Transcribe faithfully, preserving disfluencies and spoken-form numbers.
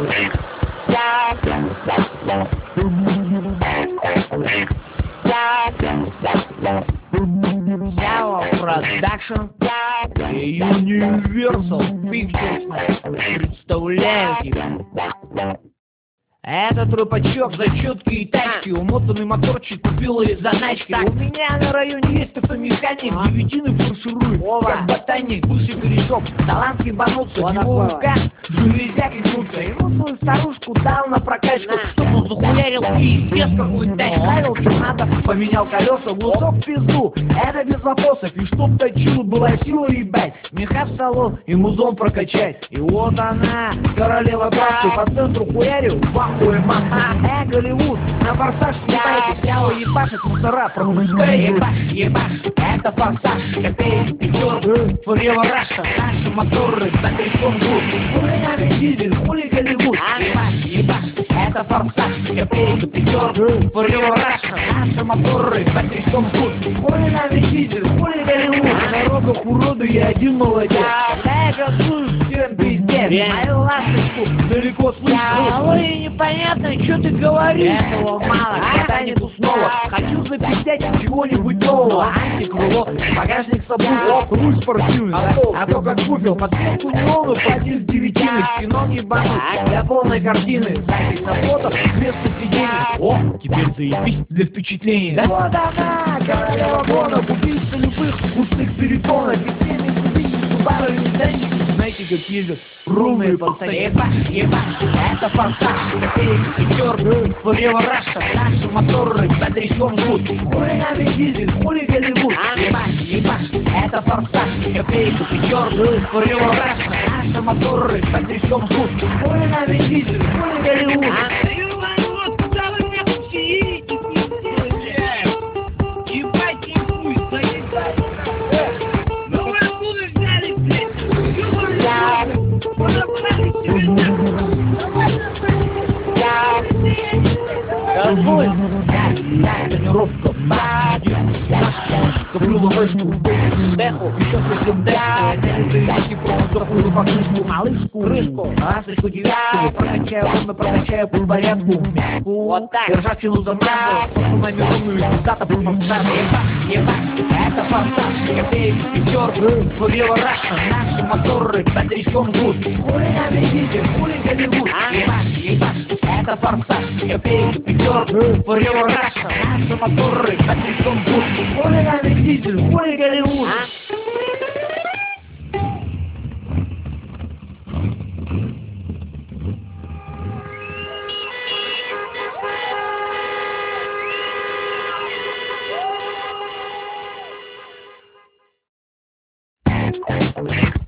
Сяо Продакшн и Universal Pictures представляют тебя. Этот трупачок за четкие тачки, умотанный моторчик купил из заначки. У меня на районе есть автомеханик, девятины фарширует, как ботаник, бывший корешок. Талант ебануться, в его руках железяки крутся. Ему свою старушку дал на прокачку, чтоб он захуярил пиздец какую тачку. Ставил что надо, поменял колеса, глушок в пизду, это без вопросов. И чтоб точила была сила, ебать, меха в салон и музон прокачать. И вот она, королева травки, по центру хуярю, ой, мама, э, Голливуд, на форсаж съебайте, Сяо ебашит мусора, пропускай, ебаш, ебаш, это форсаж, копейки, пятерку, Forever Russian, наши моторы за трещом жгут, хули нами дизель, хули Голливуд, ебаш, ебаш, это форсаж, копейки, пятерку, Forever Russian, наши моторы за трещом жгут, хули нами дизель, хули Голливуд, на дорогах уроды я один молодец, когда я газую, всем пиздец, мою ласточку далеко слышно, понятно, что ты говоришь. Этого мало, ботанику снова. Хочу запиздять чего-нибудь нового. Антикрыло, багажник с обувью, руль спортивный, а то как буфер. Подсветку неону, поддиск девятины, ксенон ебануть для полной картины. Запись на фото вместо сидения. О, теперь заебись для впечатлений, да? Вот она, королева гонок, убийца любых пустых перепонок. И всеми любить Subaru и Дэнчик. Знаете, как ездят ровные пацаны. Ебаш, ебаш, это форсаж, копейки, пятерку, Forever Russian, наши моторы за трещом жгут. Хули нами дизель, хули Голливуд, ебаш, ебаш, это форсаж, копейки, пятерку, Forever Russian, наши моторы за трещом жгут. Хули нами дизель, хули Голливуд. Разбой, я тренировка, коплю ловешку, деху, еще слышим деху, передачи просто захую покрышку, малышку, крышку, ласточку, девятку, прокачаю, ровно прокачаю по порядку, мягку, вот так, ржавчину замазываю, с пацанами ровную, пиздата по форсажу, ебаш, ебаш, это форсаж, копейки, пятерку, Forever Russian, наши моторы за трещом жгут, хули нами дизель, хули Голливуд, ебаш, ебаш, это форсаж, копейки, пятерку, Forever Russian, наши моторы за трещом жгут, хули нами дизель, хули Голливуд. Thank you.